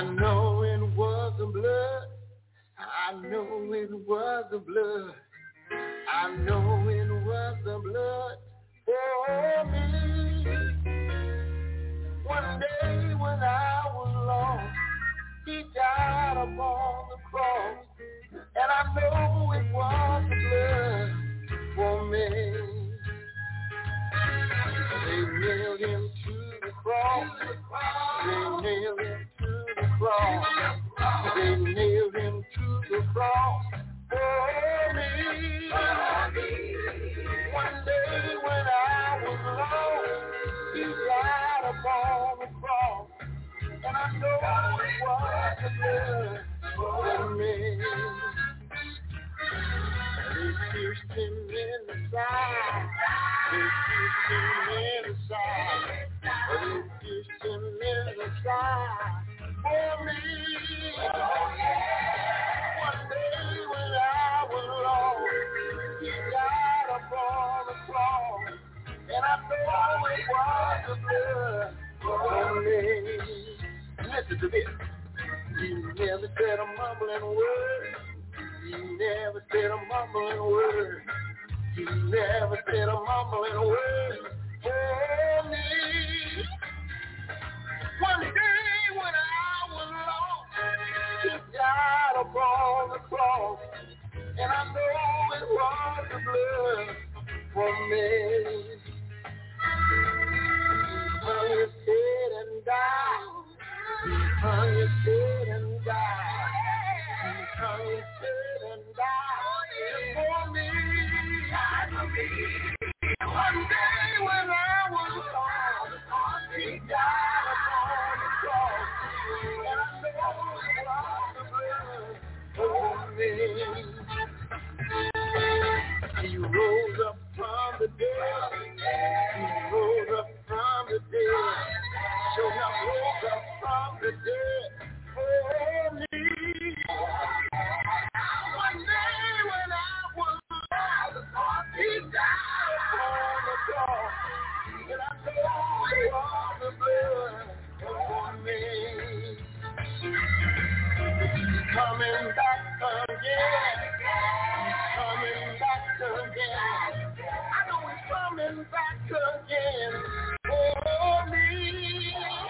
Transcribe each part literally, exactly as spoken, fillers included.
I know it was the blood. I know it was the blood. I know it was the blood for me. One day when I was lost, he died upon the cross. And I know it was the blood for me. They nailed him to the cross. They nailed him to the cross. They nailed him to the cross for me. One day when I was lost, he died upon the cross. And I know it was the blood for me. They pierced him in the side. They pierced him in the side. They pierced him in the side for me. One day when I was lost, he died upon the cross. And I know it was the blood for me. Listen to this. He never said a mumbling word. He never said a mumbling word. He never said a mumbling word for me. One day when I was lost, he died upon the cross. And I know it was the blood for me. He hung his head and died. He hung his head and died. He hung his head and died for me. One day when I was lost, he died upon the cross. And I know it was the blood for me. He rose up from the dead. He rose up from the dead. Show enough rose up from the dead for me. One day when I was lost, he died upon the cross. And I know it was the blood for me. He's coming back again. He's coming back again. I know he's coming back again for me.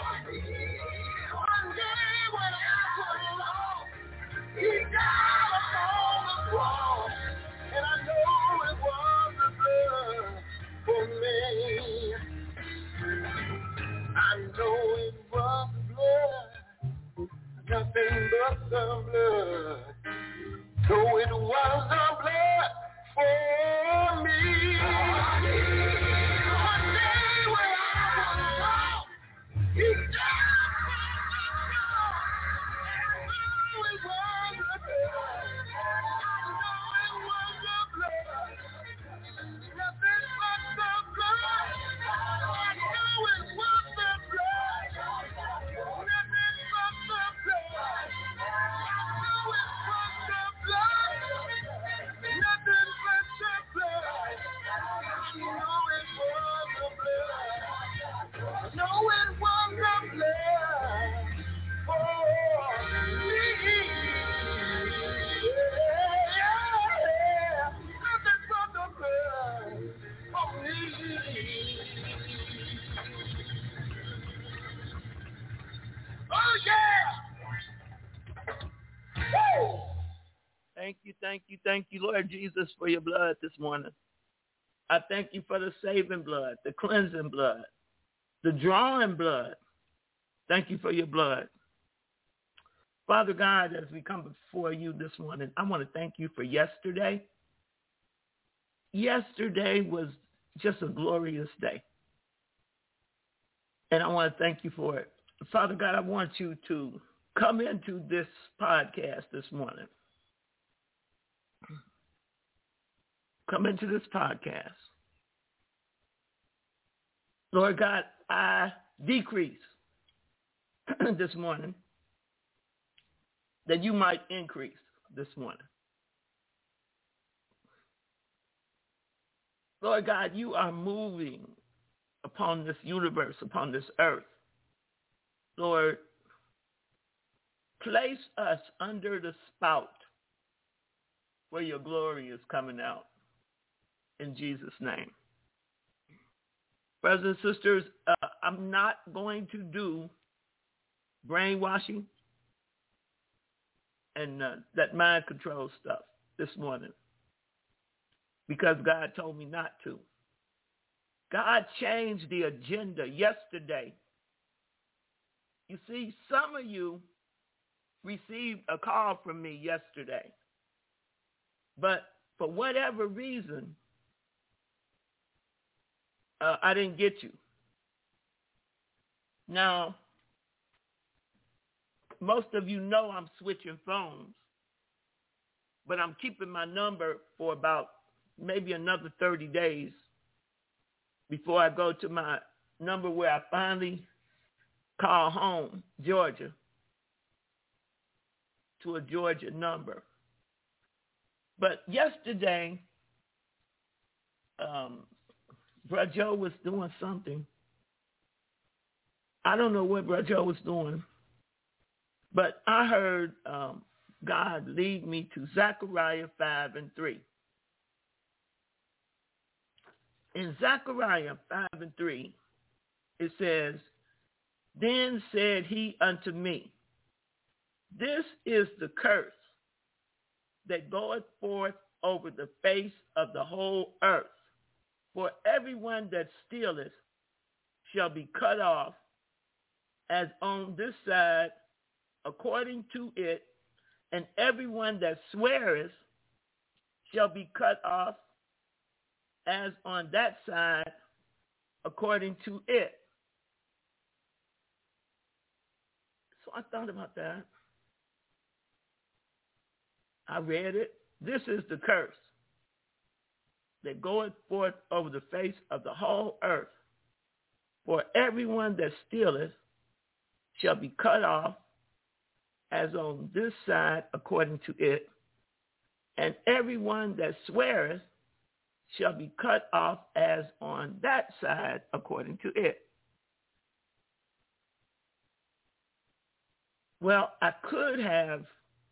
One day when I was lost, he died upon the cross. And I know it was the blood for me. I know it was the blood. Nothing but the blood. So it was the blood for me. One day when I was lost, he died. I know it was the blood. I know it was the blood. Nothing but the blood. I know it was the blood. Nothing but the blood. I know it was the blood. Nothing but the blood. I know it was the blood. I know it was the blood for me. Yeah. Nothing but the blood for me. Oh, yeah. Woo! Thank you, thank you, thank you, Lord Jesus, for your blood this morning. I thank you for the saving blood, the cleansing blood, the drawing blood. Thank you for your blood. Father God, as we come before you this morning, I want to thank you for yesterday. Yesterday was just a glorious day. And I want to thank you for it. Father God, I want you to come into this podcast this morning. Come into this podcast. Lord God, I decrease this morning that you might increase this morning. Lord God, you are moving upon this universe, upon this earth. Lord, place us under the spout where your glory is coming out. In Jesus' name. Brothers and sisters, uh, I'm not going to do brainwashing and uh, that mind control stuff this morning because God told me not to. God changed the agenda yesterday. You see, some of you received a call from me yesterday, but for whatever reason, uh, I didn't get you. Now, most of you know I'm switching phones, but I'm keeping my number for about maybe another thirty days before I go to my number where I finally call home, Georgia, to a Georgia number. But yesterday, um, Brother Joe was doing something. I don't know what Brother Joe was doing, but I heard um, God lead me to Zechariah five and three. In Zechariah five and three, it says, "Then said he unto me, This is the curse that goeth forth over the face of the whole earth. For everyone that stealeth shall be cut off, as on this side according to it, and everyone that sweareth shall be cut off, as on that side according to it." So I thought about that. I read it. This is the curse that goeth forth over the face of the whole earth. For everyone that stealeth shall be cut off, as on this side according to it, and everyone that sweareth shall be cut off, as on that side according to it. Well, I could have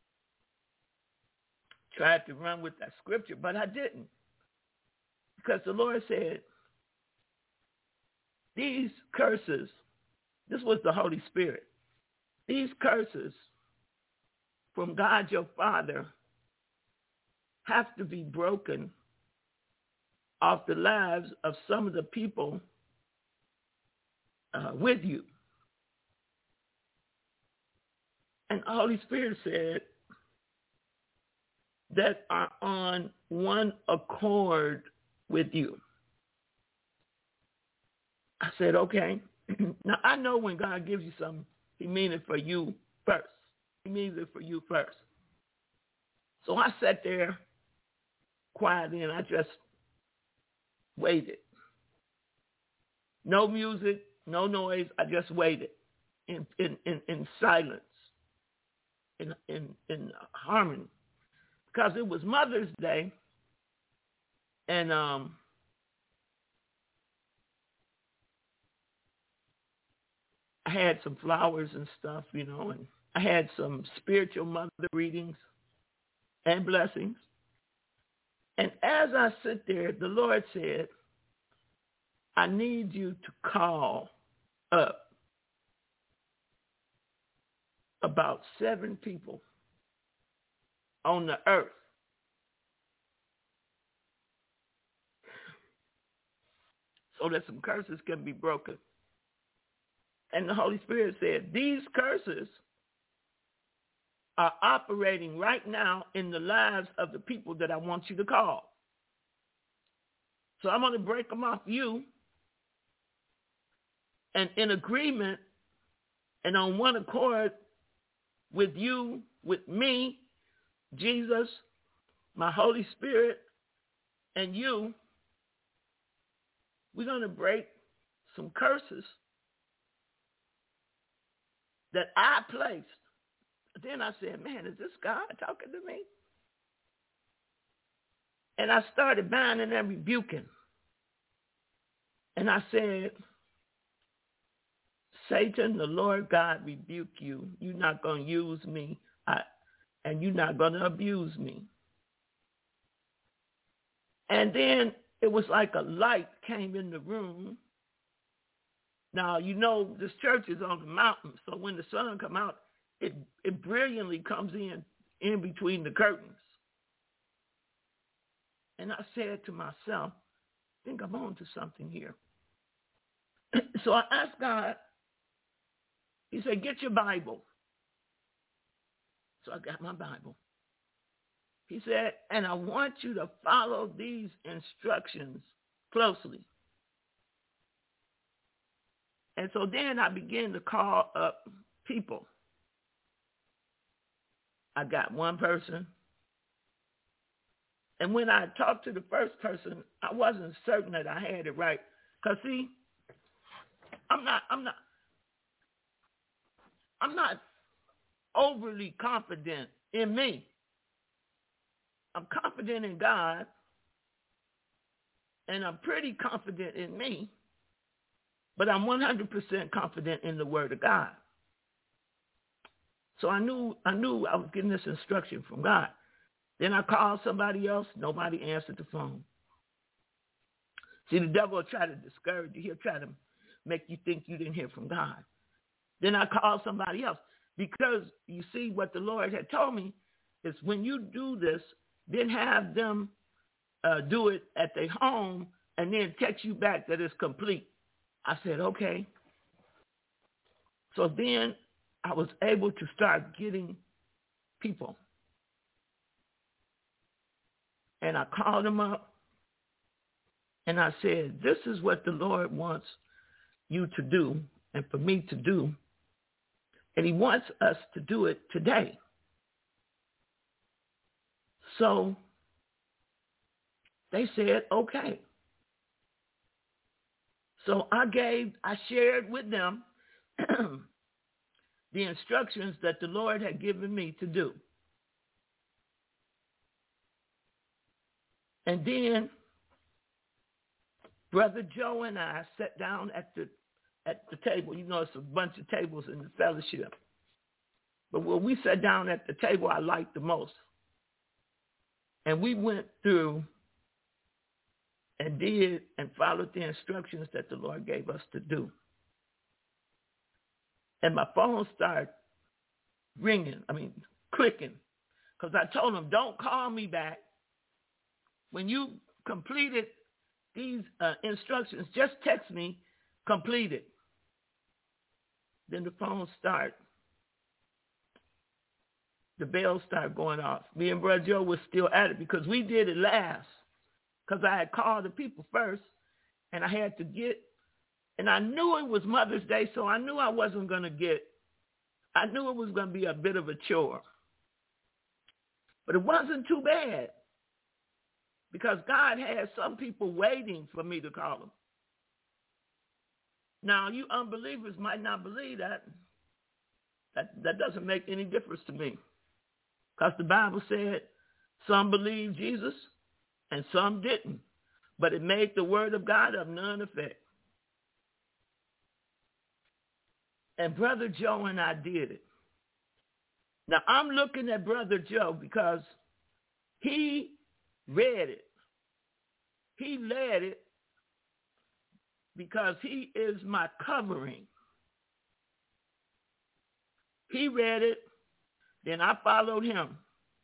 tried to run with that scripture, but I didn't. Because the Lord said, these curses, this was the Holy Spirit, these curses from God your Father have to be broken off the lives of some of the people uh, with you. And the Holy Spirit said, that are on one accord with you. I said, okay. Now, I know when God gives you something, he means it for you first. He means it for you first. So I sat there quietly and I just waited. No music, no noise. I just waited in, in, in, in silence, in, in, in harmony. Because it was Mother's Day, and um, I had some flowers and stuff, you know, and I had some spiritual mother readings and blessings. And as I sit there, the Lord said, I need you to call up about seven people on the earth so that some curses can be broken. And the Holy Spirit said, these curses are operating right now in the lives of the people that I want you to call. So I'm going to break them off you, and in agreement and on one accord with you, with me, Jesus, my Holy Spirit, and you, we're going to break some curses that I placed. Then I said, man, is this God talking to me? And I started binding and rebuking. And I said, Satan, the Lord God rebuke you. You're not going to use me, I, and you're not going to abuse me. And then it was like a light came in the room. Now, you know, this church is on the mountain, so when the sun comes out, it, it brilliantly comes in, in between the curtains. And I said to myself, I think I'm on to something here. So I asked God, he said, get your Bible. So I got my Bible. He said, and I want you to follow these instructions closely. And so then I began to call up people. I got one person. And when I talked to the first person, I wasn't certain that I had it right. Because see, I'm not, I'm not, I'm not overly confident in me. I'm confident in God, and I'm pretty confident in me, but I'm one hundred percent confident in the Word of God. So I knew I knew I was getting this instruction from God. Then I called somebody else. Nobody answered the phone. See, the devil will try to discourage you. He'll try to make you think you didn't hear from God. Then I called somebody else because, you see, what the Lord had told me is when you do this, then have them uh, do it at their home and then text you back that it's complete. I said, okay. So then I was able to start getting people. And I called them up and I said, this is what the Lord wants you to do and for me to do. And he wants us to do it today. So they said, okay. So I gave, I shared with them the instructions that the Lord had given me to do. And then Brother Joe and I sat down at the at the table. You know, it's a bunch of tables in the fellowship. But when we sat down at the table, I liked the most. And we went through and did and followed the instructions that the Lord gave us to do. And my phone started ringing, I mean, clicking, because I told him, don't call me back. When you completed these uh, instructions, just text me, completed. Then the phone started. The bells started going off. Me and Brother Joe was still at it because we did it last. Because I had called the people first, and I had to get, and I knew it was Mother's Day, so I knew I wasn't going to get, I knew it was going to be a bit of a chore. But it wasn't too bad because God had some people waiting for me to call them. Now, you unbelievers might not believe that. That, that doesn't make any difference to me because the Bible said some believed Jesus and some didn't, but it made the word of God of none effect. And Brother Joe and I did it. Now, I'm looking at Brother Joe because he read it. He led it because he is my covering. He read it, then I followed him.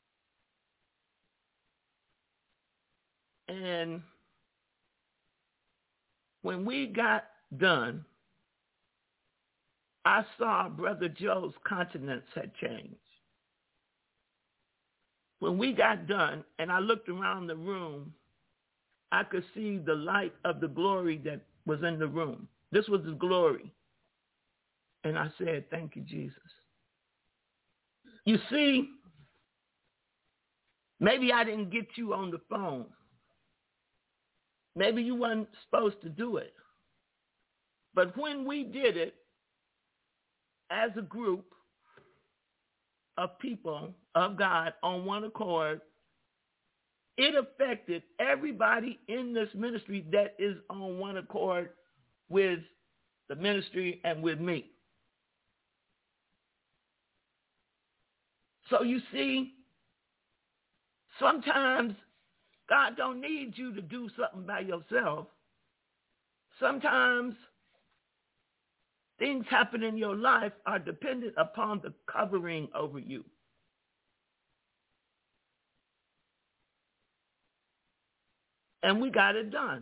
And when we got done, I saw Brother Joe's countenance had changed. When we got done and I looked around the room, I could see the light of the glory that was in the room. This was the glory. And I said, thank you, Jesus. You see, maybe I didn't get you on the phone. Maybe you weren't supposed to do it. But when we did it as a group of people of God on one accord, it affected everybody in this ministry that is on one accord with the ministry and with me. So you see, sometimes God don't need you to do something by yourself. Sometimes things happen in your life are dependent upon the covering over you. And we got it done.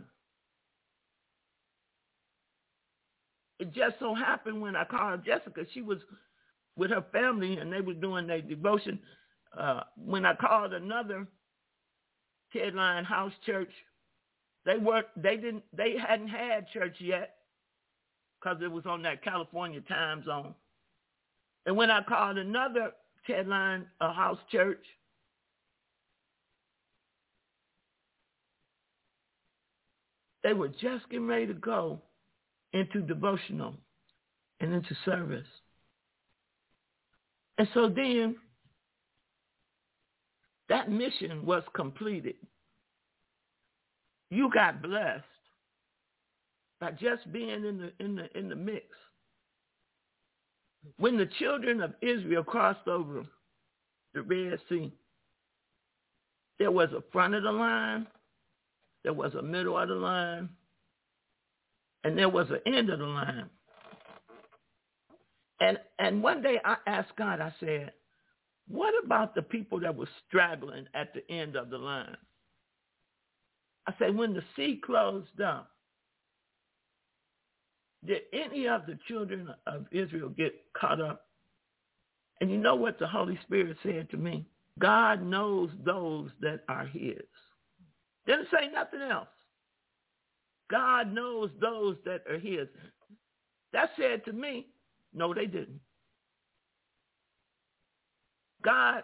It just so happened when I called Jessica, she was with her family and they were doing their devotion. Uh, when I called another Ted Line House Church, they weren't, they didn't, they hadn't had church yet because it was on that California time zone. And when I called another Ted Line uh, House Church, they were just getting ready to go into devotional and into service. And so then that mission was completed. You got blessed by just being in the in the in the mix. When the children of Israel crossed over the Red Sea, there was a front of the line, there was a middle of the line, and there was an end of the line. And and one day I asked God, I said, what about the people that were straggling at the end of the line? I said, when the sea closed up, did any of the children of Israel get caught up? And you know what the Holy Spirit said to me? God knows those that are his. Didn't say nothing else. God knows those that are his. That said to me, no, they didn't. God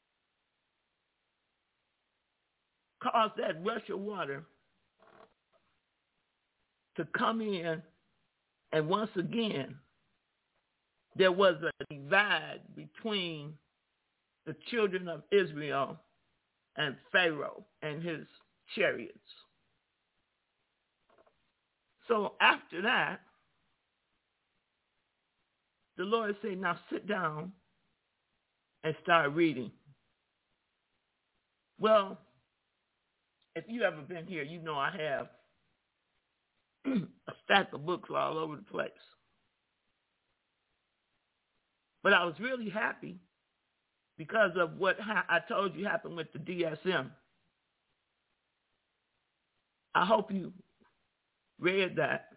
caused that rush of water to come in, and once again, there was a divide between the children of Israel and Pharaoh and his chariots. So after that, the Lord said, now sit down and start reading. Well, if you ever been here, you know I have a stack of books all over the place. But I was really happy because of what ha- I told you happened with the D S M. I hope you read that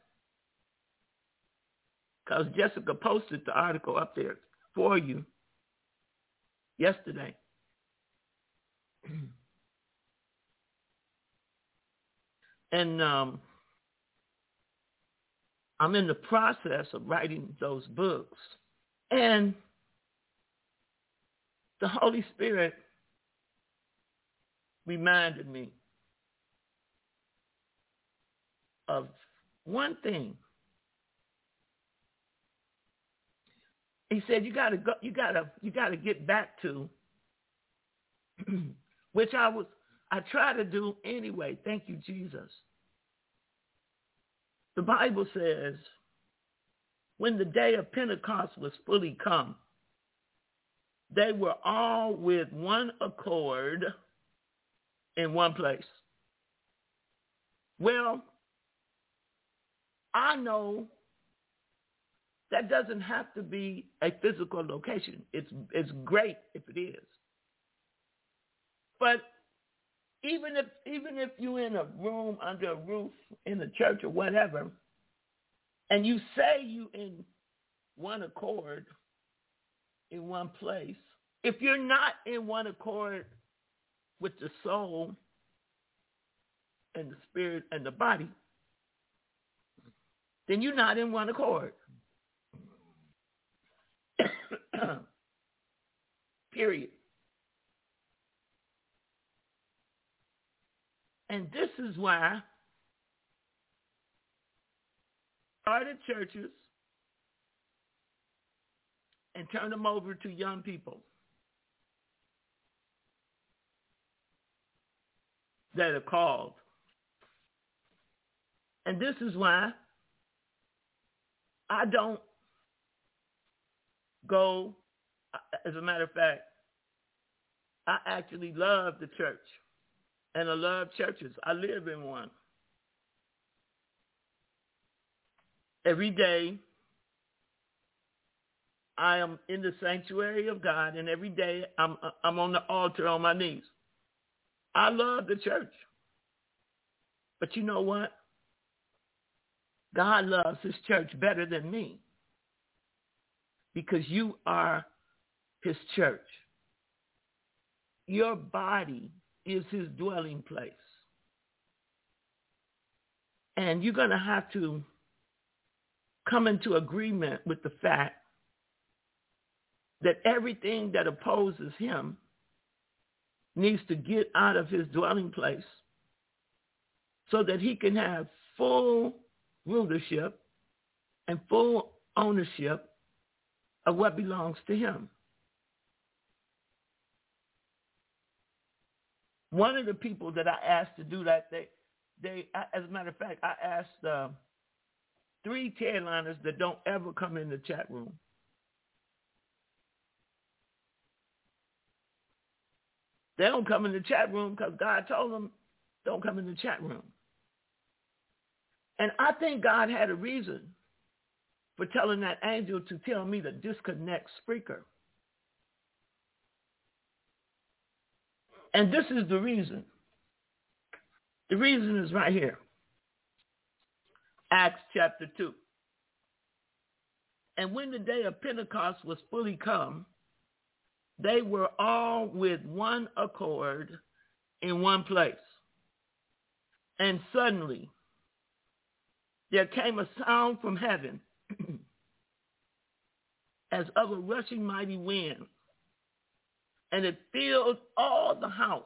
because Jessica posted the article up there for you yesterday. And um, I'm in the process of writing those books. And the Holy Spirit reminded me of one thing. He said, you gotta go, you gotta, you gotta get back to, which I was, I try to do anyway. Thank you, Jesus. The Bible says, when the day of Pentecost was fully come, they were all with one accord in one place. Well, I know that doesn't have to be a physical location. It's it's great if it is. But even if even if you're in a room under a roof in a church or whatever, and you say you in one accord in one place, if you're not in one accord with the soul and the spirit and the body, then you're not in one accord. Period. And this is why I started churches and turn them over to young people that are called. And this is why I don't go, as a matter of fact, I actually love the church, and I love churches. I live in one. Every day, I am in the sanctuary of God, and every day I'm I'm on the altar on my knees. I love the church. But you know what? God loves his church better than me because you are his church. Your body is his dwelling place. And you're going to have to come into agreement with the fact that everything that opposes him needs to get out of his dwelling place so that he can have full rulership and full ownership of what belongs to him. One of the people that I asked to do that, they, they, as a matter of fact, I asked uh, three Carolinas that don't ever come in the chat room. They don't come in the chat room because God told them, don't come in the chat room. And I think God had a reason for telling that angel to tell me to disconnect Spreaker. And this is the reason. The reason is right here. Acts chapter two. And when the day of Pentecost was fully come, they were all with one accord in one place. And suddenly there came a sound from heaven as of a rushing mighty wind, and it filled all the house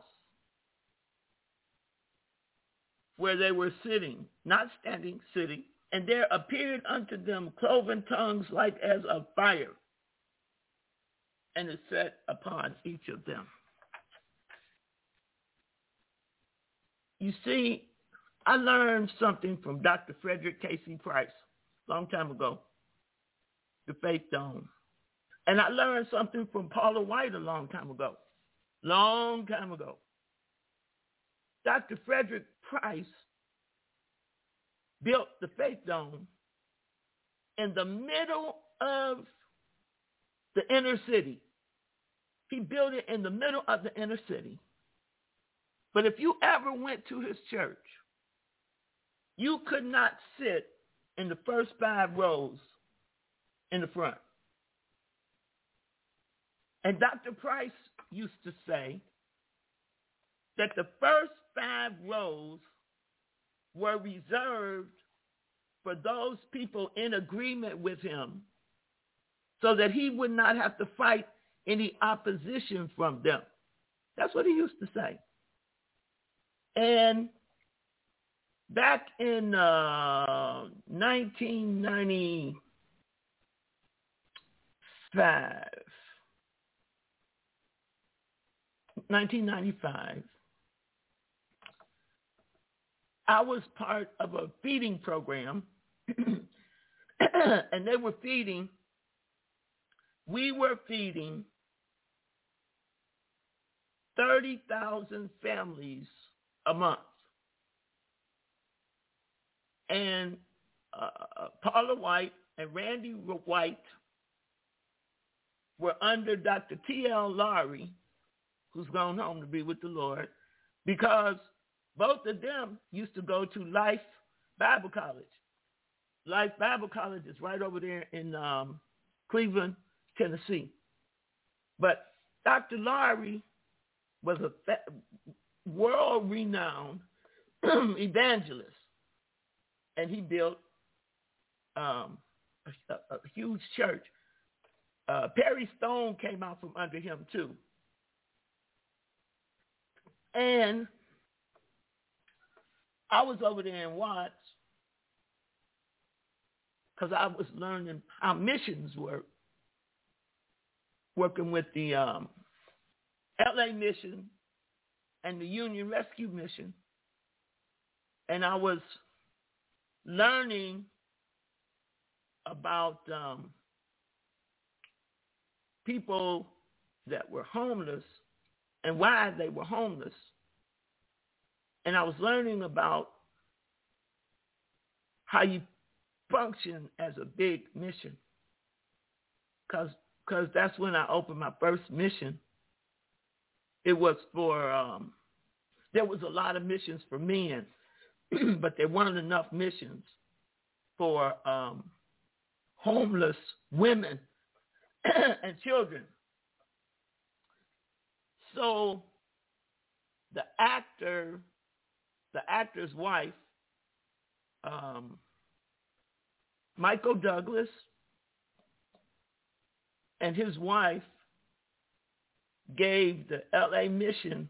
where they were sitting, not standing, sitting. And there appeared unto them cloven tongues like as of fire, and it sat upon each of them. You see, I learned something from Doctor Frederick Casey Price a long time ago, the Faith Dome. And I learned something from Paula White a long time ago, long time ago. Doctor Frederick Price built the Faith Dome in the middle of the inner city. He built it in the middle of the inner city. But if you ever went to his church, you could not sit in the first five rows in the front. And Doctor Price used to say that the first five rows were reserved for those people in agreement with him so that he would not have to fight any opposition from them. That's what he used to say. And back in uh, nineteen ninety-five, nineteen ninety-five, I was part of a feeding program, and they were feeding, we were feeding thirty thousand families a month. And uh, Paula White and Randy White were under Doctor T L Lowry, who's gone home to be with the Lord, because both of them used to go to Life Bible College. Life Bible College is right over there in um, Cleveland, Tennessee. But Doctor Lowry was a fa- world-renowned evangelist, and he built um, a, a, a huge church. Uh, Perry Stone came out from under him too. And I was over there in Watts because I was learning how missions work, working with the um, L A Mission and the Union Rescue Mission. And I was learning about um, people that were homeless and why they were homeless. And I was learning about how you function as a big mission, because because that's when I opened my first mission. It was for, um, there was a lot of missions for men, but there weren't enough missions for um, homeless women and children. So the actor, the actor's wife, um, Michael Douglas, and his wife gave the L A mission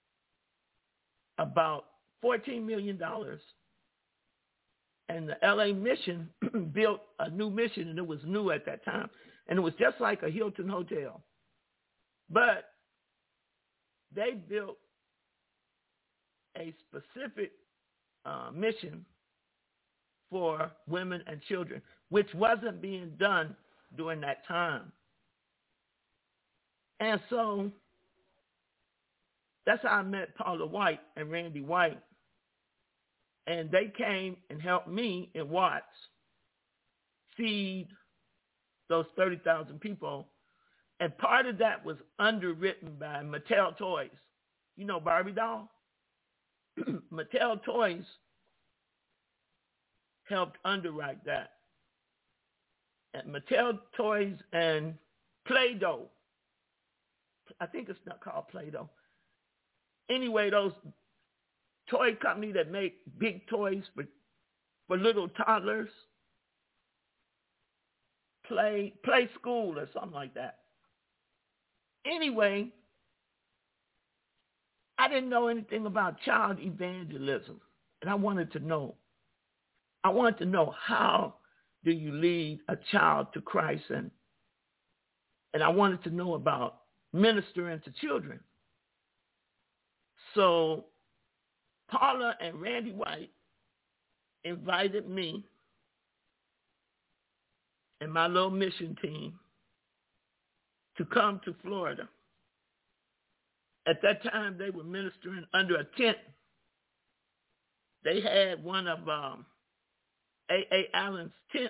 about fourteen million dollars. And the L A mission built a new mission, and it was new at that time. And it was just like a Hilton hotel. But they built a specific uh, mission for women and children, which wasn't being done during that time. And so that's how I met Paula White and Randy White. And they came and helped me in Watts feed those thirty thousand people. And part of that was underwritten by Mattel Toys. You know Barbie doll? Mattel Toys helped underwrite that. And Mattel Toys and Play-Doh. I think it's not called Play-Doh. Anyway, those toy companies that make big toys for, for little toddlers, play play school or something like that. Anyway, I didn't know anything about child evangelism, and I wanted to know. I wanted to know, how do you lead a child to Christ, and and I wanted to know about ministering to children. So Paula and Randy White invited me and my little mission team to come to Florida. At that time, they were ministering under a tent. They had one of um, A A Allen's tents.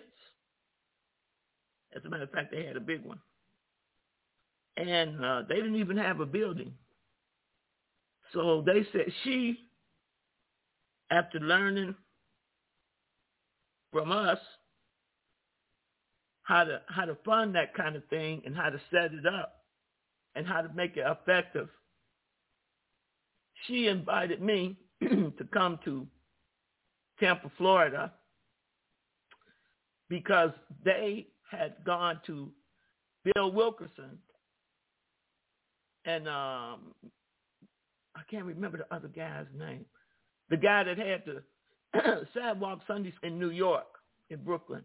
As a matter of fact, they had a big one. And uh, they didn't even have a building. So they said she, after learning from us how to how to fund that kind of thing and how to set it up and how to make it effective, she invited me to come to Tampa, Florida, because they had gone to Bill Wilkerson and um, I can't remember the other guy's name. The guy that had the Sidewalk Sundays in New York, in Brooklyn.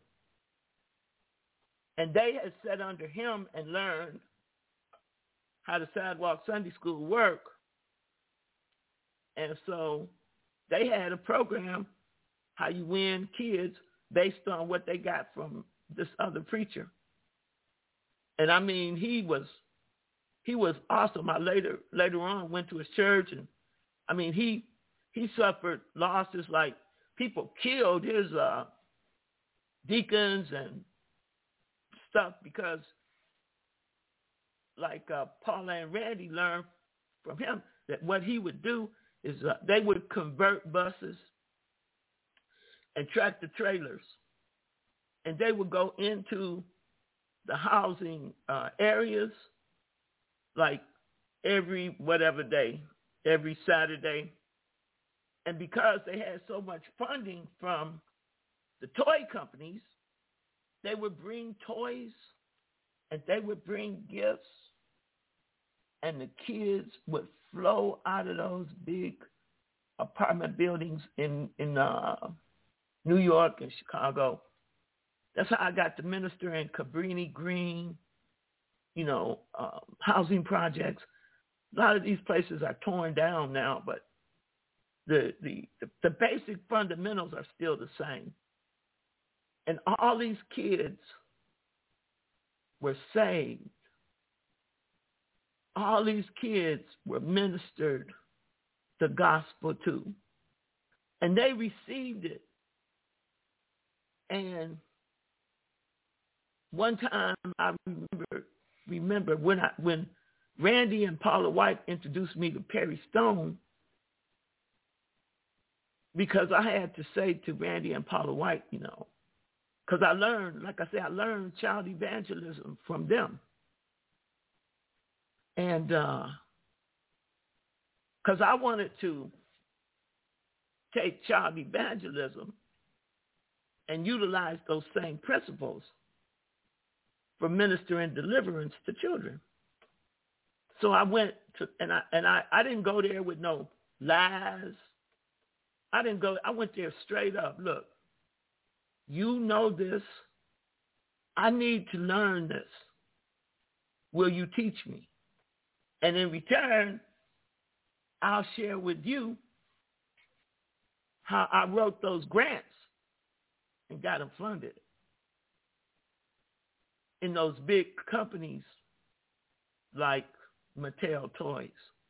And they had sat under him and learned how the Sidewalk Sunday School worked. And so they had a program, how you win kids based on what they got from this other preacher. And I mean, he was he was awesome. I later later on went to his church, and I mean, he he suffered losses, like people killed his uh, deacons and stuff because, like uh, Paula and Randy learned from him that what he would do is uh, they would convert buses and tractor trailers, and they would go into the housing uh, areas like every whatever day, every Saturday. And because they had so much funding from the toy companies, they would bring toys and they would bring gifts, and the kids would flow out of those big apartment buildings in, in uh, New York and Chicago. That's how I got to minister in Cabrini Green, you know, uh, housing projects. A lot of these places are torn down now, but the, the, the, the basic fundamentals are still the same. And all these kids were saved all these kids were ministered the gospel to. And they received it. And one time I remember, remember when I when Randy and Paula White introduced me to Perry Stone, because I had to say to Randy and Paula White, you know, because I learned, like I said, I learned child evangelism from them. And because uh, I wanted to take child evangelism and utilize those same principles for ministering deliverance to children. So I went to, and I and I, I didn't go there with no lies. I didn't go, I went there straight up. Look, you know this. I need to learn this. Will you teach me? And in return, I'll share with you how I wrote those grants and got them funded in those big companies like Mattel Toys.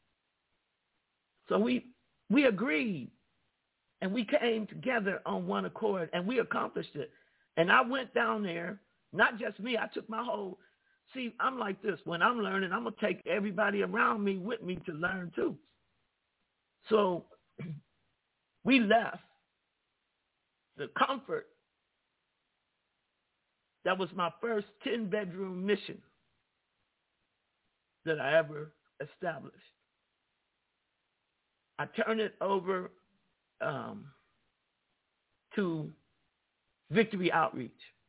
So we we agreed, and we came together on one accord, and we accomplished it. And I went down there, not just me, I took my whole, see, I'm like this. When I'm learning, I'm going to take everybody around me with me to learn too. So we left the comfort. That was my first ten-bedroom mission that I ever established. I turned it over um, to Victory Outreach.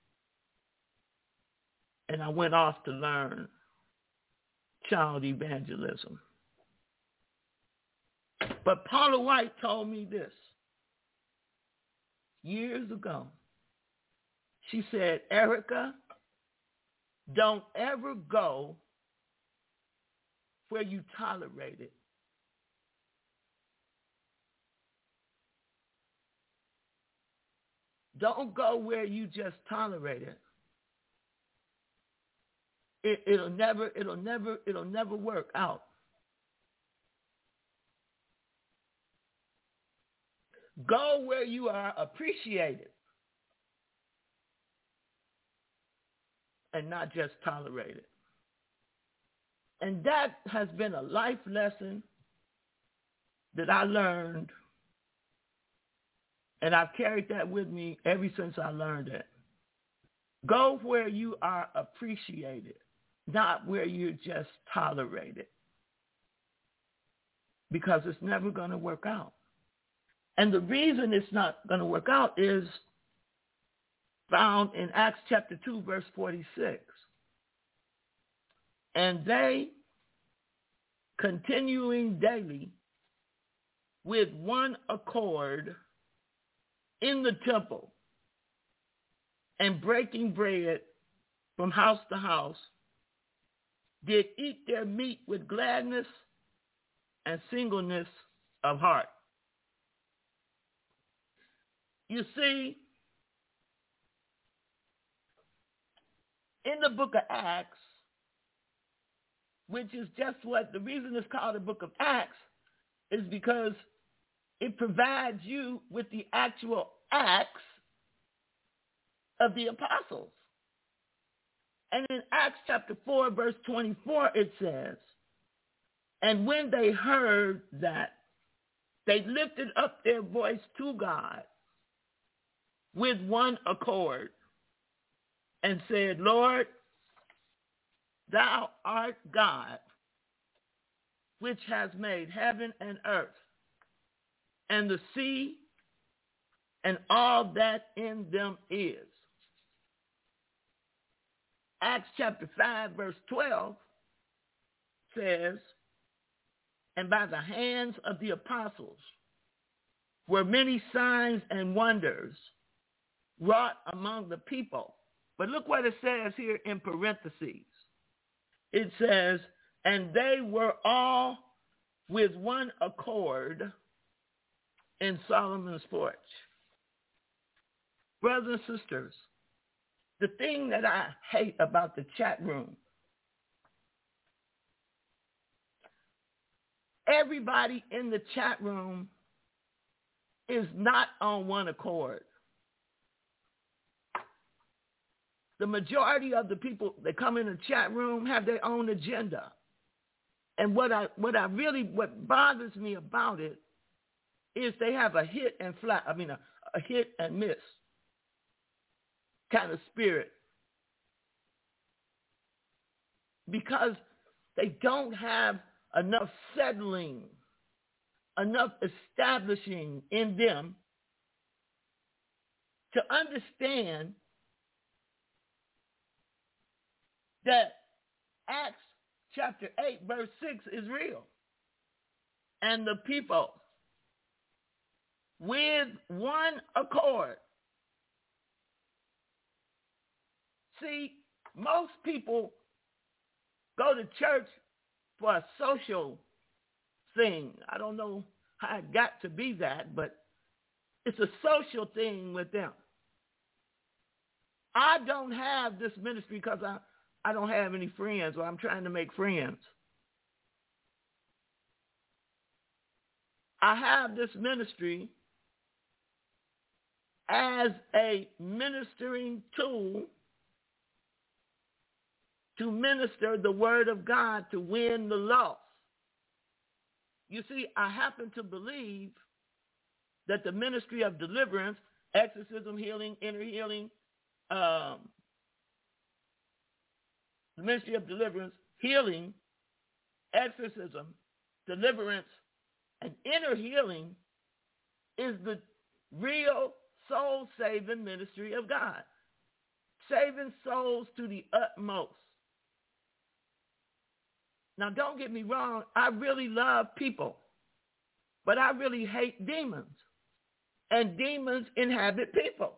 And I went off to learn child evangelism. But Paula White told me this years ago. She said, Erica, don't ever go where you tolerate it. Don't go where you just tolerate it. It, it'll never, it'll never, it'll never work out. Go where you are appreciated and not just tolerated. And that has been a life lesson that I learned, and I've carried that with me ever since I learned it. Go where you are appreciated, not where you're just tolerated, because it's never going to work out. And the reason it's not going to work out is found in Acts chapter two, verse forty-six. And they, continuing daily with one accord in the temple and breaking bread from house to house, did eat their meat with gladness and singleness of heart. You see, in the book of Acts, which is just what the reason it's called the book of Acts is because it provides you with the actual acts of the apostles. And in Acts chapter four, verse twenty-four, it says, and when they heard that, they lifted up their voice to God with one accord and said, Lord, thou art God, which has made heaven and earth, and the sea, and all that in them is. Acts chapter five, verse twelve says, and by the hands of the apostles were many signs and wonders wrought among the people. But look what it says here in parentheses. It says, and they were all with one accord in Solomon's porch. Brothers and sisters, the thing that I hate about the chat room everybody in the chat room is not on one accord. The majority of the people that come in the chat room have their own agenda. And what I what I really what bothers me about it is they have a hit and flat, I mean a, a hit and miss kind of spirit. Because they don't have enough settling, enough establishing in them to understand that Acts chapter eight, verse six is real. And the people, with one accord. See, most people go to church for a social thing. I don't know how it got to be that, but it's a social thing with them. I don't have this ministry because I, I don't have any friends, or I'm trying to make friends. I have this ministry as a ministering tool to minister the word of God to win the lost. You see, I happen to believe that the ministry of deliverance, exorcism, healing, inner healing, um, the ministry of deliverance, healing, exorcism, deliverance, and inner healing is the real soul-saving ministry of God, saving souls to the utmost. Now, don't get me wrong, I really love people, but I really hate demons, and demons inhabit people.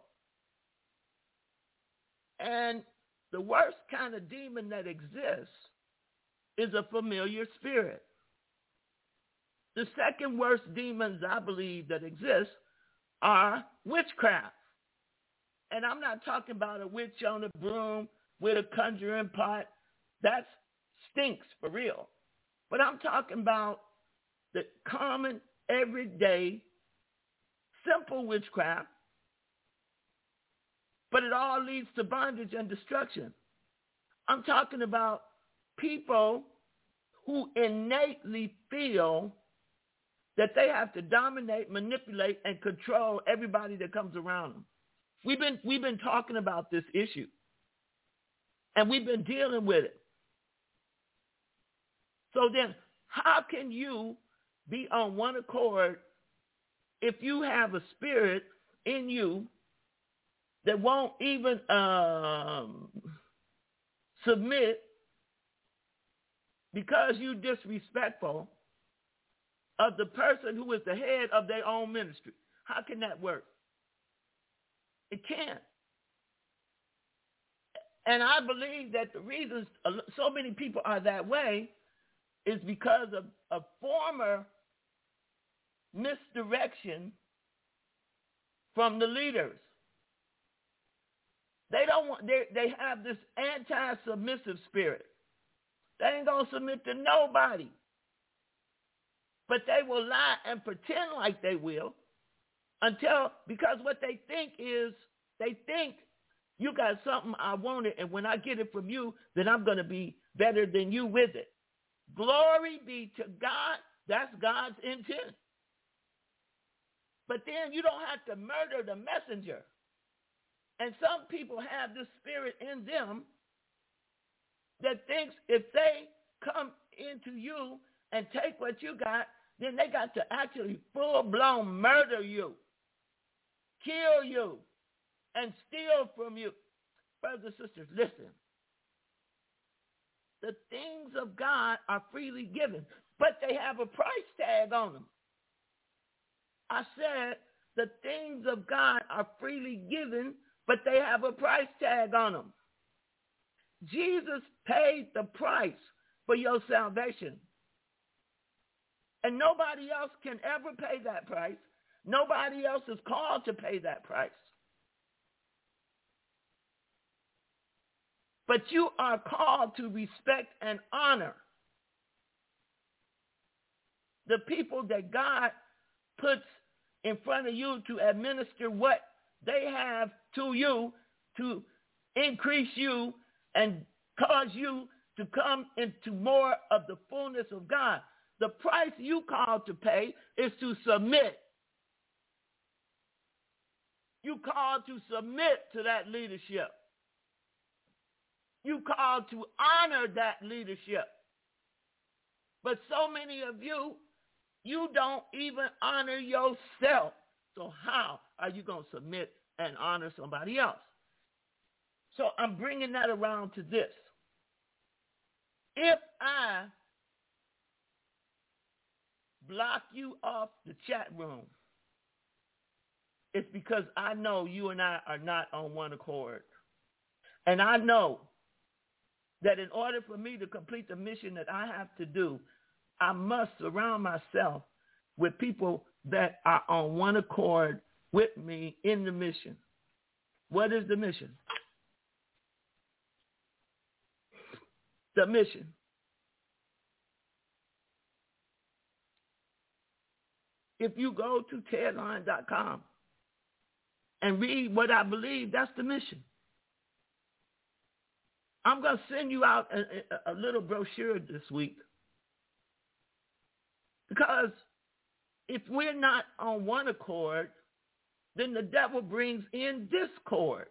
And the worst kind of demon that exists is a familiar spirit. The second worst demons I believe that exist are witchcraft. And I'm not talking about a witch on a broom with a conjuring pot. That stinks for real. But I'm talking about the common, everyday, simple witchcraft. But it all leads to bondage and destruction. I'm talking about people who innately feel that they have to dominate, manipulate, and control everybody that comes around them. We've been, we've been talking about this issue, and we've been dealing with it. So then, how can you be on one accord if you have a spirit in you that won't even um, submit because you're disrespectful of the person who is the head of their own ministry? How can that work? It can't. And I believe that the reasons so many people are that way is because of a former misdirection from the leaders. They don't want, they, they have this anti-submissive spirit. They ain't going to submit to nobody. But they will lie and pretend like they will until, because what they think is, they think you got something I wanted, and when I get it from you, then I'm going to be better than you with it. Glory be to God. That's God's intent. But then you don't have to murder the messenger. And some people have this spirit in them that thinks if they come into you and take what you got, then they got to actually full-blown murder you, kill you, and steal from you. Brothers and sisters, listen. The things of God are freely given, but they have a price tag on them. I said the things of God are freely given, but they have a price tag on them. Jesus paid the price for your salvation. And nobody else can ever pay that price. Nobody else is called to pay that price. But you are called to respect and honor the people that God puts in front of you to administer what they have to you to increase you and cause you to come into more of the fullness of God. The price you called to pay is to submit. You called to submit to that leadership. You called to honor that leadership. But so many of you, you don't even honor yourself. So how are you going to submit and honor somebody else? So I'm bringing that around to this. If I block you off the chat room, it's because I know you and I are not on one accord. And I know that in order for me to complete the mission that I have to do, I must surround myself with people that are on one accord with me in the mission. What is the mission? The mission. If you go to ted line dot com and read what I believe, that's the mission. I'm going to send you out a, a, a little brochure this week. Because if we're not on one accord, then the devil brings in discord.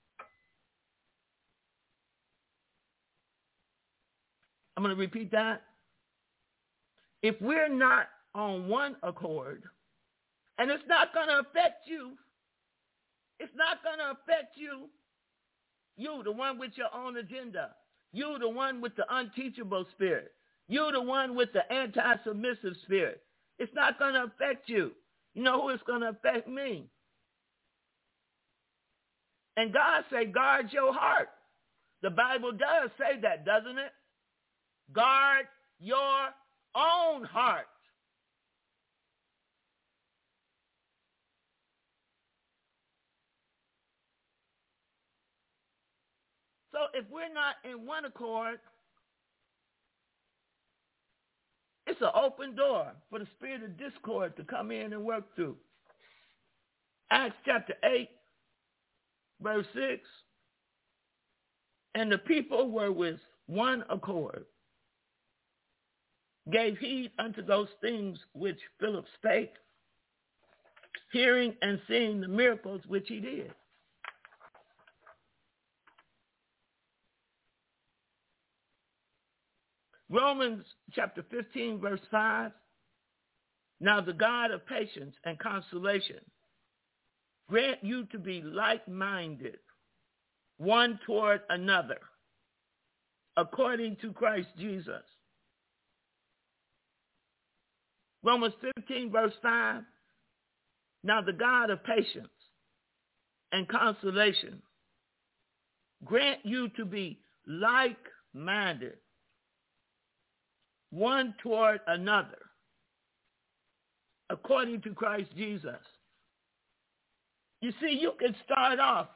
I'm going to repeat that. If we're not on one accord, and it's not going to affect you, it's not going to affect you, you, the one with your own agenda, you, the one with the unteachable spirit, you, the one with the anti-submissive spirit. It's not going to affect you. You know who it's going to affect? Me. And God say, guard your heart. The Bible does say that, doesn't it? Guard your own heart. So if we're not in one accord, it's an open door for the spirit of discord to come in and work through. Acts chapter eight, verse six, and the people were with one accord, gave heed unto those things which Philip spake, hearing and seeing the miracles which he did. Romans chapter fifteen, verse five, now the God of patience and consolation grant you to be like-minded, one toward another, according to Christ Jesus. Romans fifteen, verse five, now the God of patience and consolation grant you to be like-minded, one toward another, according to Christ Jesus. You see, you can start off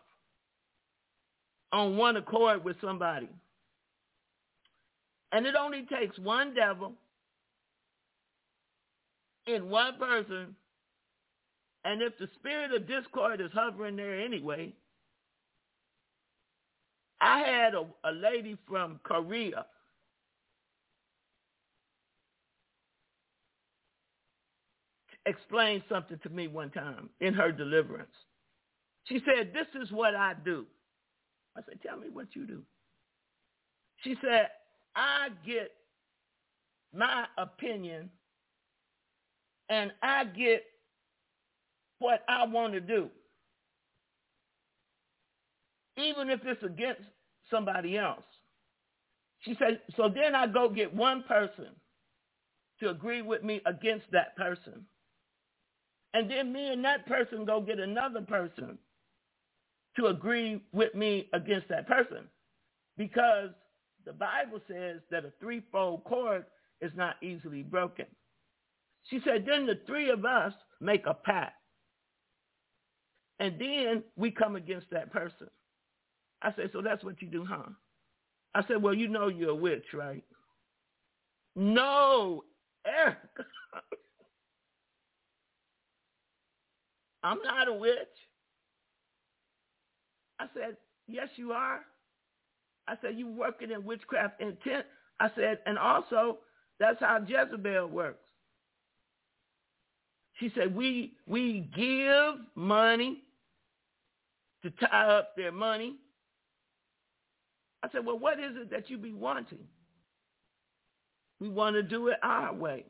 on one accord with somebody. And it only takes one devil in one person. And if the spirit of discord is hovering there anyway, I had a, a lady from Korea explain something to me one time in her deliverance. She said, this is what I do. I said, tell me what you do. She said, I get my opinion and I get what I want to do, even if it's against somebody else. She said, so then I go get one person to agree with me against that person. And then me and that person go get another person to agree with me against that person. Because the Bible says that a threefold cord is not easily broken. She said, then the three of us make a pact. And then we come against that person. I said, so that's what you do, huh? I said, well, you know you're a witch, right? No, Erica. I'm not a witch. I said, yes, you are. I said, you working in witchcraft intent. I said, and also, that's how Jezebel works. She said, we we give money to tie up their money. I said, well, what is it that you be wanting? We want to do it our way.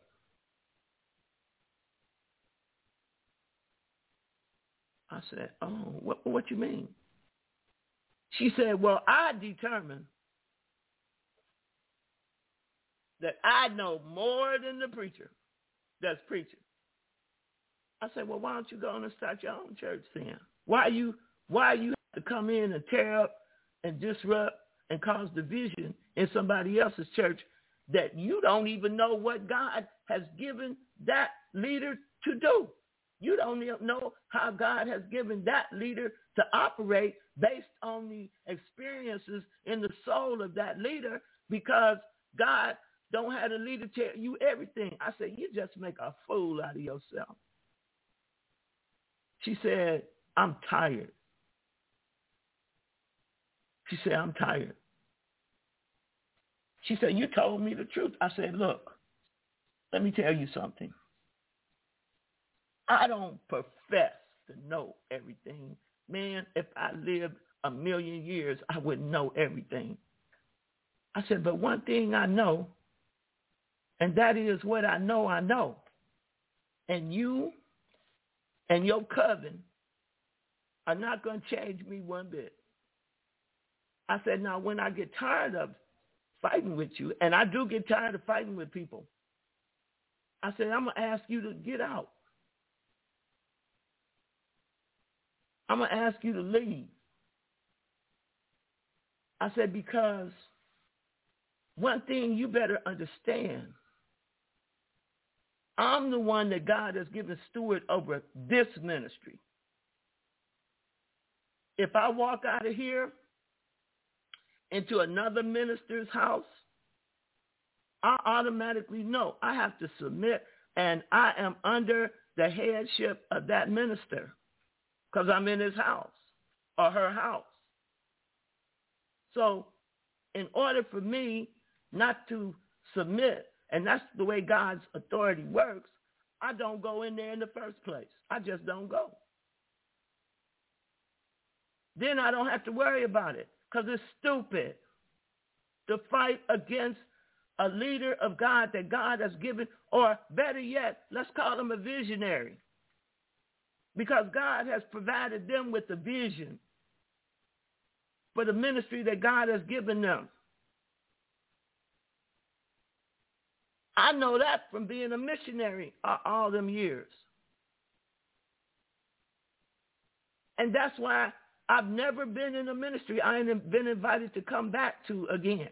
I said, oh, what, what you mean? She said, well, I determined that I know more than the preacher that's preaching. I said, well, why don't you go and start your own church then? Why you why you have to come in and tear up and disrupt and cause division in somebody else's church that you don't even know what God has given that leader to do? You don't know how God has given that leader to operate based on the experiences in the soul of that leader, because God don't have a leader tell you everything. I said, you just make a fool out of yourself. She said, I'm tired. She said, I'm tired. She said, you told me the truth. I said, look, let me tell you something. I don't profess to know everything. Man, if I lived a million years, I wouldn't know everything. I said, but one thing I know, and that is what I know I know. And you and your coven are not going to change me one bit. I said, now, when I get tired of fighting with you, and I do get tired of fighting with people, I said, I'm going to ask you to get out. I'm going to ask you to leave. I said, because one thing you better understand, I'm the one that God has given steward over this ministry. If I walk out of here into another minister's house, I automatically know I have to submit, and I am under the headship of that minister because I'm in his house or her house. So in order for me not to submit, and that's the way God's authority works, I don't go in there in the first place. I just don't go. Then I don't have to worry about it, because it's stupid to fight against a leader of God that God has given, or better yet, let's call him a visionary, because God has provided them with a vision for the ministry that God has given them. I know that from being a missionary all them years. And that's why I've never been in a ministry I ain't been invited to come back to again.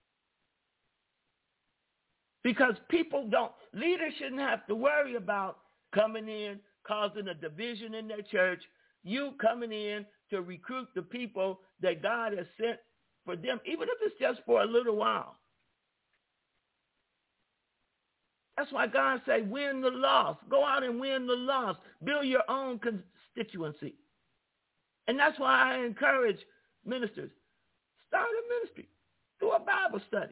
Because people don't, leaders shouldn't have to worry about coming in, causing a division in their church, you coming in to recruit the people that God has sent for them, even if it's just for a little while. That's why God say, win the lost. Go out and win the lost. Build your own constituency. And that's why I encourage ministers, start a ministry. Do a Bible study.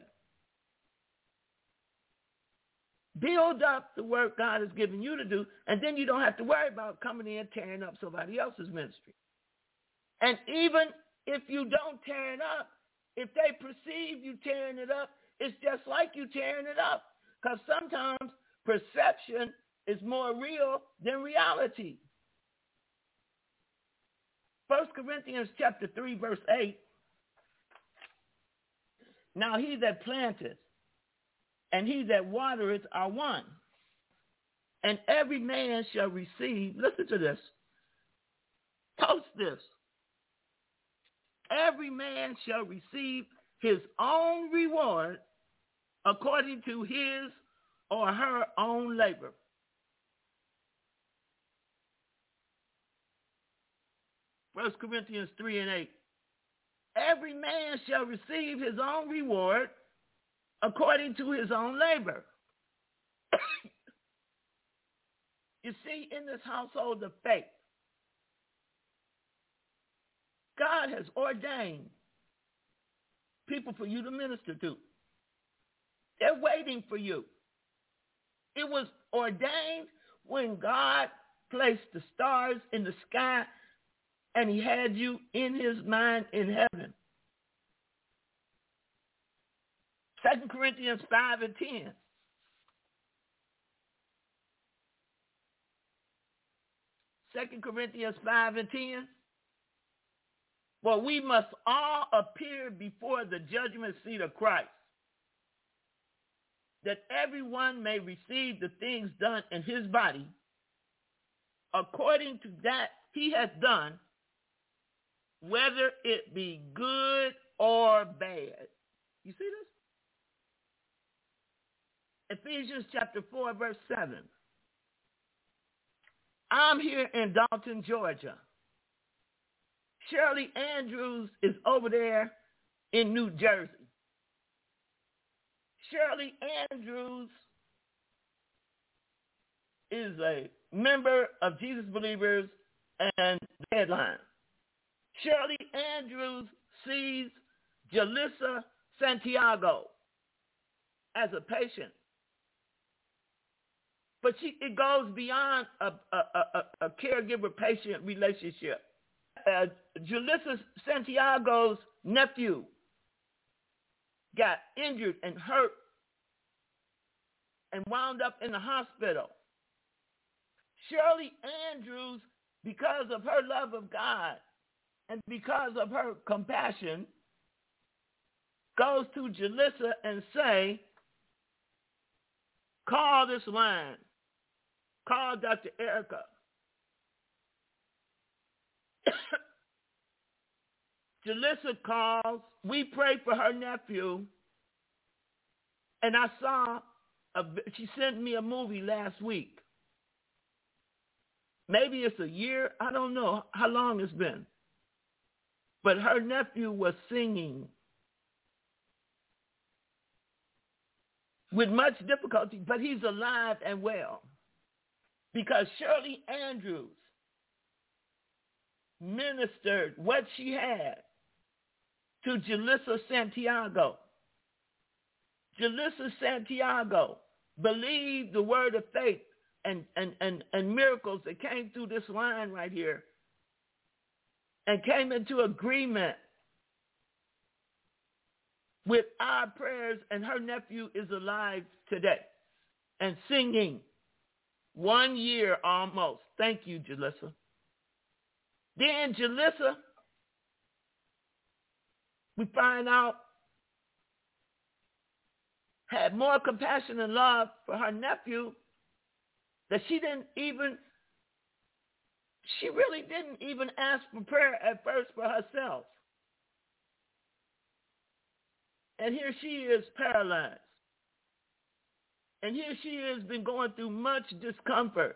Build up the work God has given you to do, and then you don't have to worry about coming in tearing up somebody else's ministry. And even if you don't tear it up, if they perceive you tearing it up, it's just like you tearing it up. Because sometimes perception is more real than reality. First Corinthians chapter three, verse eight. Now he that planteth and he that watereth are one, and every man shall receive, listen to this, toast this, every man shall receive his own reward according to his or her own labor. First Corinthians three and eight. Every man shall receive his own reward according to his own labor. You see, in this household of faith, God has ordained people for you to minister to. They're waiting for you. It was ordained when God placed the stars in the sky and he had you in his mind in heaven. Second Corinthians five and ten. Second Corinthians five and ten. For we must all appear before the judgment seat of Christ, that everyone may receive the things done in his body according to that he has done, whether it be good or bad. You see this? Ephesians chapter four, verse seven. I'm here in Dalton, Georgia. Shirley Andrews is over there in New Jersey. Shirley Andrews is a member of Jesus Believers and Headline. Shirley Andrews sees Jalissa Santiago as a patient. But she, it goes beyond a, a, a, a caregiver-patient relationship. Uh, Jalissa Santiago's nephew got injured and hurt and wound up in the hospital. Shirley Andrews, because of her love of God and because of her compassion, goes to Jalissa and say, call this line. Call Doctor Erica. Jalissa calls. We pray for her nephew. And I saw, a, she sent me a movie last week. Maybe it's a year. I don't know how long it's been. But her nephew was singing with much difficulty, but he's alive and well. Because Shirley Andrews ministered what she had to Jalissa Santiago. Jalissa Santiago believed the word of faith and, and, and, and miracles that came through this line right here and came into agreement with our prayers, and her nephew is alive today and singing. One year almost. Thank you, Jalissa. Then Jalissa, we find out, had more compassion and love for her nephew that she didn't even, she really didn't even ask for prayer at first for herself. And here she is paralyzed. And here she has been going through much discomfort,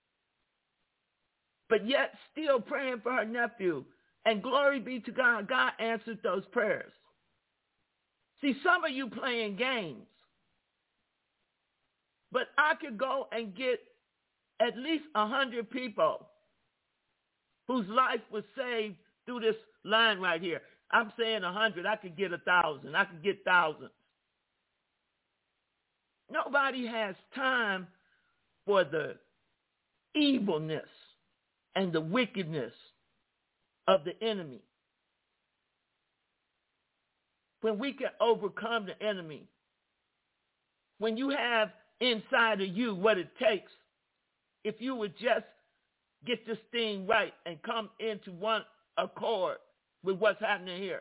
but yet still praying for her nephew. And glory be to God, God answered those prayers. See, some of you playing games, but I could go and get at least a hundred people whose life was saved through this line right here. I'm saying a hundred. I could get a thousand. I could get thousands. Nobody has time for the evilness and the wickedness of the enemy. When we can overcome the enemy, when you have inside of you what it takes, if you would just get this thing right and come into one accord with what's happening here.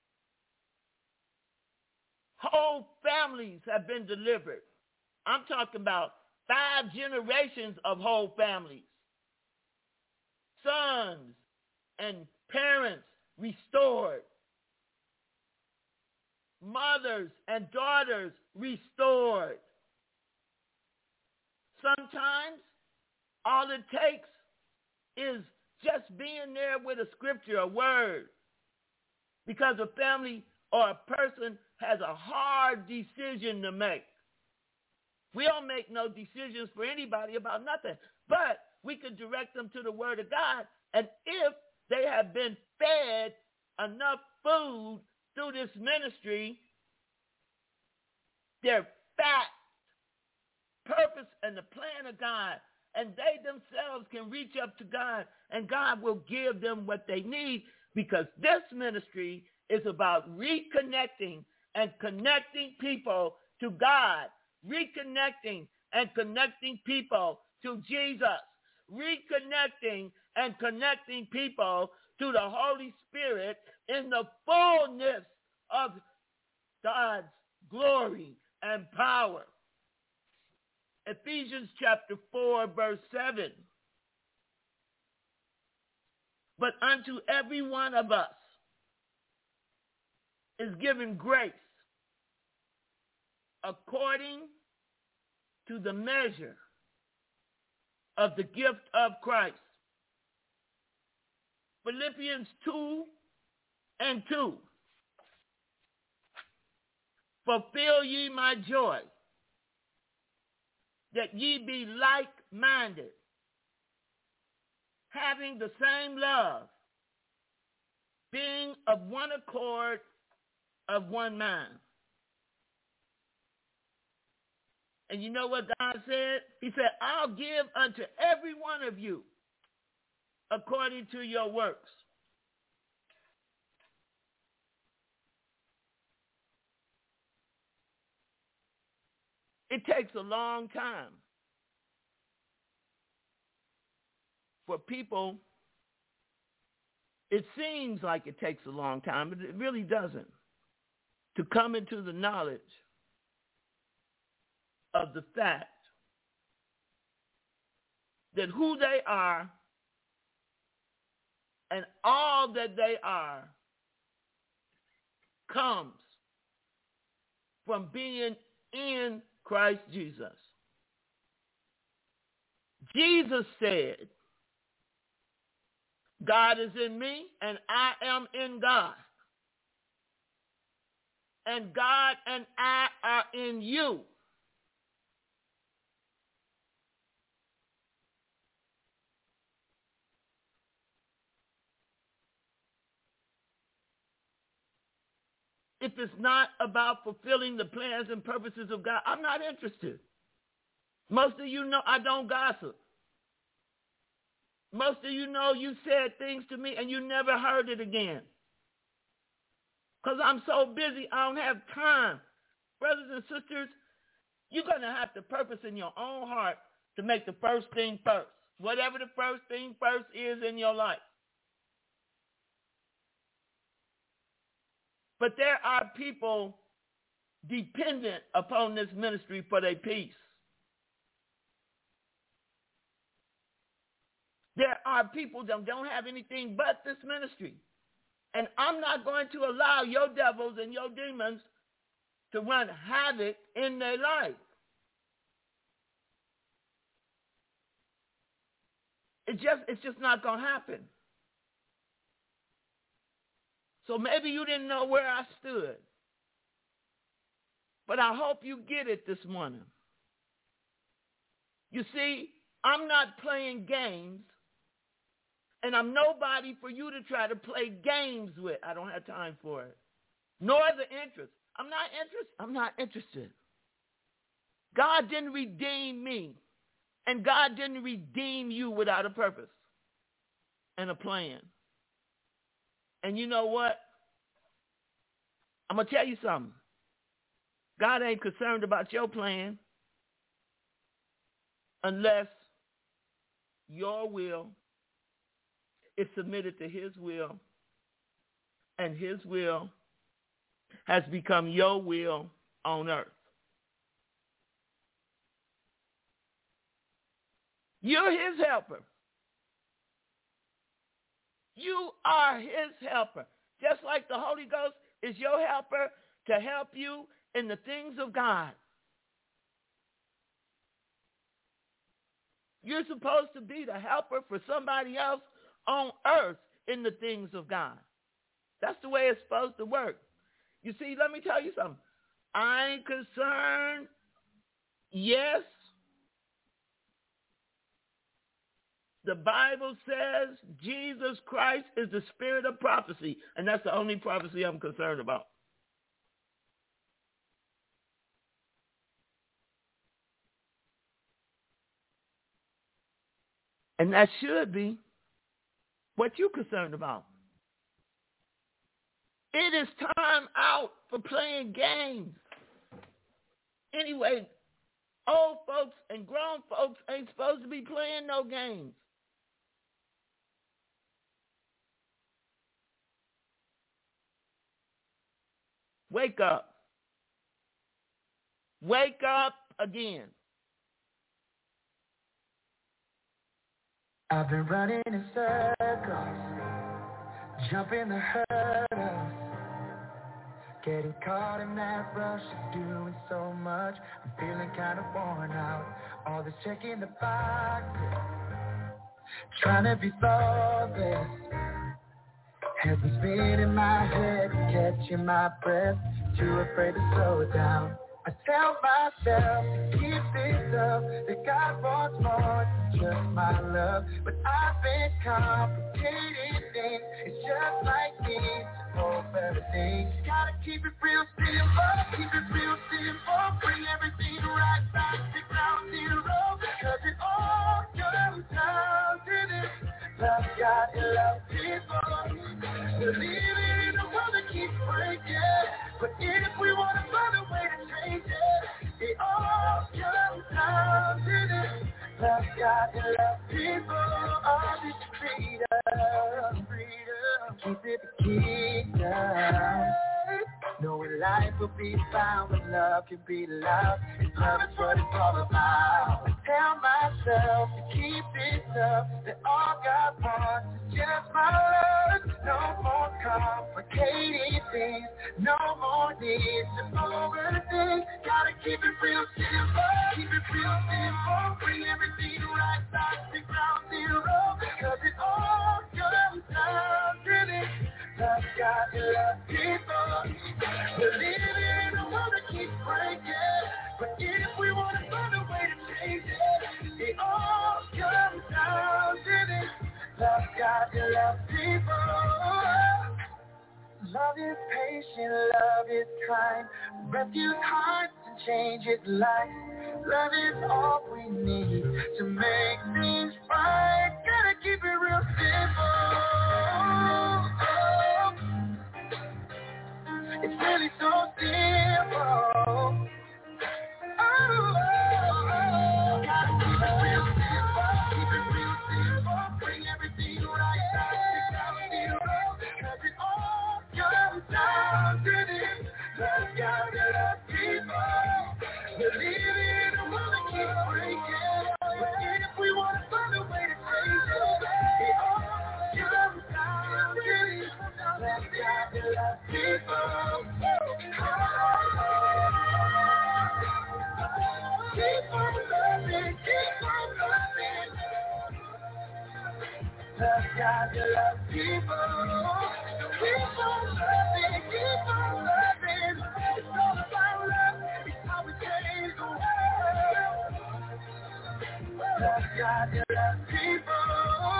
Whole families have been delivered. I'm talking about five generations of whole families. Sons and parents restored. Mothers and daughters restored. Sometimes all it takes is just being there with a scripture, a word. Because a family or a person has a hard decision to make. We don't make no decisions for anybody about nothing, but we can direct them to the word of God. And if they have been fed enough food through this ministry, their fact, purpose, and the plan of God, and they themselves can reach up to God, and God will give them what they need, because this ministry is about reconnecting and connecting people to God, reconnecting and connecting people to Jesus, reconnecting and connecting people to the Holy Spirit in the fullness of God's glory and power. Ephesians chapter four, verse seven. But unto every one of us is given grace according to the measure of the gift of Christ. Philippians two and two. Fulfill ye my joy, that ye be like-minded, having the same love, being of one accord, of one mind. And you know what God said? He said, I'll give unto every one of you according to your works. It takes a long time for people. It seems like it takes a long time, but it really doesn't, to come into the knowledge of the fact that who they are and all that they are comes from being in Christ Jesus. Jesus said, God is in me and I am in God. And God and I are in you. If it's not about fulfilling the plans and purposes of God, I'm not interested. Most of you know I don't gossip. Most of you know you said things to me and you never heard it again. Because I'm so busy, I don't have time. Brothers and sisters, you're going to have to purpose in your own heart to make the first thing first. Whatever the first thing first is in your life. But there are people dependent upon this ministry for their peace. There are people that don't have anything but this ministry. And I'm not going to allow your devils and your demons to run havoc in their life. It just, it's just not going to happen. So maybe you didn't know where I stood. But I hope you get it this morning. You see, I'm not playing games, and I'm nobody for you to try to play games with. I don't have time for it. Nor the interest. I'm not interested. I'm not interested. God didn't redeem me, and God didn't redeem you without a purpose and a plan. And you know what? I'm going to tell you something. God ain't concerned about your plan unless your will is submitted to his will, and his will has become your will on earth. You're his helper. You are his helper. Just like the Holy Ghost is your helper to help you in the things of God. You're supposed to be the helper for somebody else on earth in the things of God. That's the way it's supposed to work. You see, let me tell you something. I ain't concerned, yes, The Bible says Jesus Christ is the spirit of prophecy, and that's the only prophecy I'm concerned about. And that should be what you're concerned about. It is time out for playing games. Anyway, old folks and grown folks ain't supposed to be playing no games. Wake up. Wake up again. I've been running in circles, jumping the hurdles, getting caught in that rush of doing so much. I'm feeling kind of worn out. All this checking the boxes, trying to be flawless. Has been spinning my head, catching my breath, too afraid to slow down. I tell myself to keep this up, that God wants more than just my love. But I've been complicating things, it's just like these old better things. Gotta keep it real simple, keep it real simple. Bring everything right back to ground zero, cause it all comes down to this. Love God and love people. Believing in a world that keeps breaking, but if we want to find a way to change it, it all comes down to this. Love God and love people. All this freedom, freedom. Keep it the kingdom. Knowing life will be found, but love can be loud. And love is what it's all about. I tell myself to keep this up, that all God wants is just my love. No more complicated things, no more needs to overthink. Gotta keep it real simple, keep it real simple. Bring everything right back to ground zero, cause it all comes down to this. Love God and love people. We're living in a world that keeps breaking, but if we want to find a way to change it, it all comes down to this. Love God and love people. Love is patient, love is kind, rescues hearts and changes lives. Love is all we need to make things right. Gotta keep it real simple. It's really so simple. Oh, oh, oh. Gotta keep it real simple. Keep it real simple. Bring everything right back to ground zero, cause it all comes down to this. Love God and love people. We're living in a world that keeps breaking, but if we want to find a way to change it, it all comes down to this. Love God and love people. Keep on loving, keep on loving. Love God and love people. Keep on loving, keep on loving. It's all about love, it's how we change the world. Love God and love people.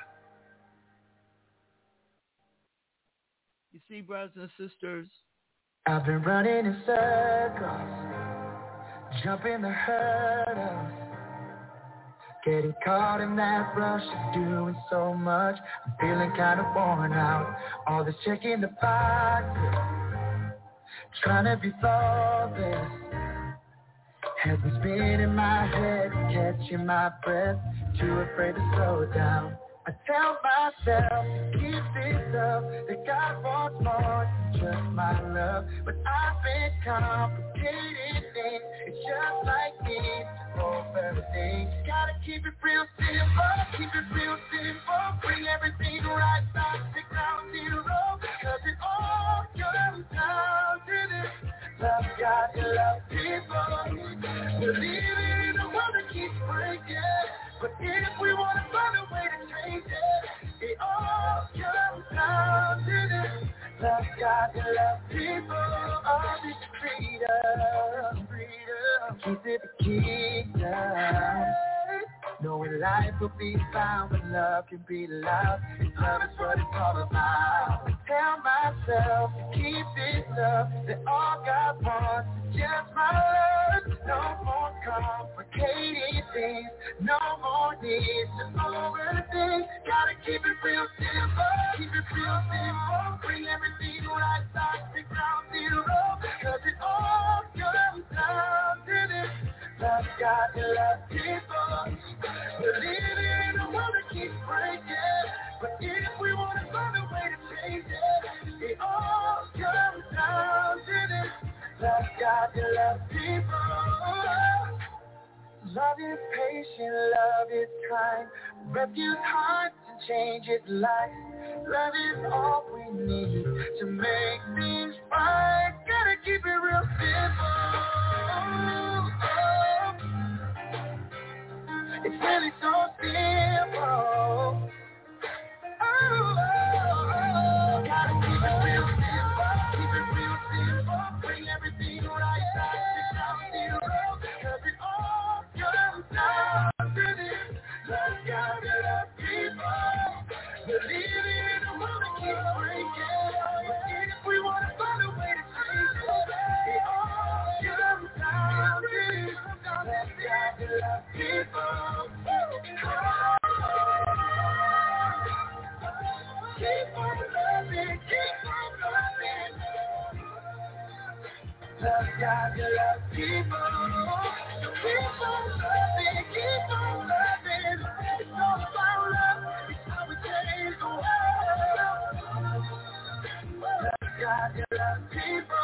You see, brothers and sisters, I've been running in circles, jumping the hurdles, getting caught in that rush of doing so much. I'm feeling kind of worn out. All this checking the boxes, trying to be flawless. Has been spinning my head, catching my breath, too afraid to slow down. I tell myself to keep this up, that God wants more than just my love. But I've been complicated things, it's just like these old better things. Gotta keep it real simple, keep it real simple. Bring everything right back to ground zero, cause it all comes down to this. Love God and love people. We're living in a world that keeps breaking, but if we want to find a way to change it, it all comes down to this. Love God and love people. All this freedom, freedom. Keep it the kingdom. Knowing life will be found when love can be loved. Love is what it's all about. I tell myself to keep this love that all God wants is just my love. No more complicated things, no more needs to overthink. Gotta keep it real simple, keep it real simple. Bring everything right back to ground zero, cause it all comes down to this. Love God and love people. We're living in a world that keeps breaking, but if we want to find a way to change it, it all comes down to this. Love God and love people. Love is patient, love is kind, rescues hearts and changes lives. Love is all we need to make things right. Gotta keep it real simple. It's really so simple. Oh, oh, oh. Gotta keep it real simple. Keep it real simple. Bring everything right back to ground zero, cause it all comes down to this. Love God and love people. We're living in a world that keeps breaking, but if we want to find a way to change it, it all comes down to this. Love God and love people. Keep on loving, keep on loving. Love God, you love people. Keep on loving, keep on loving. It's all about love, it's how we change the world. Love God, you love people.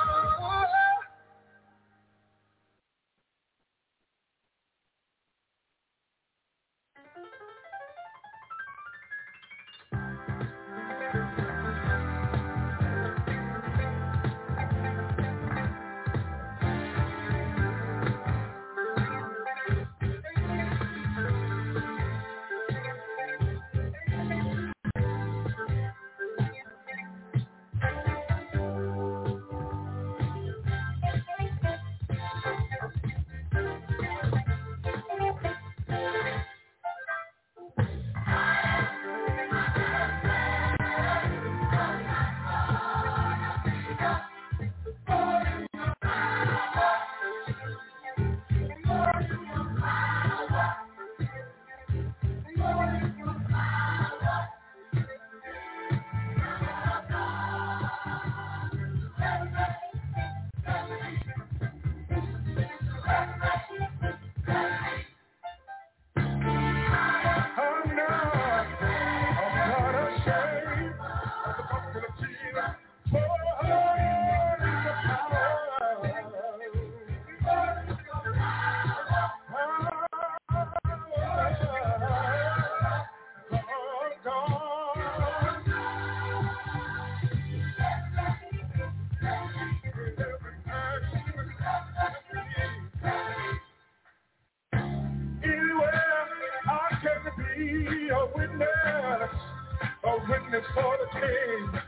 A witness for the king.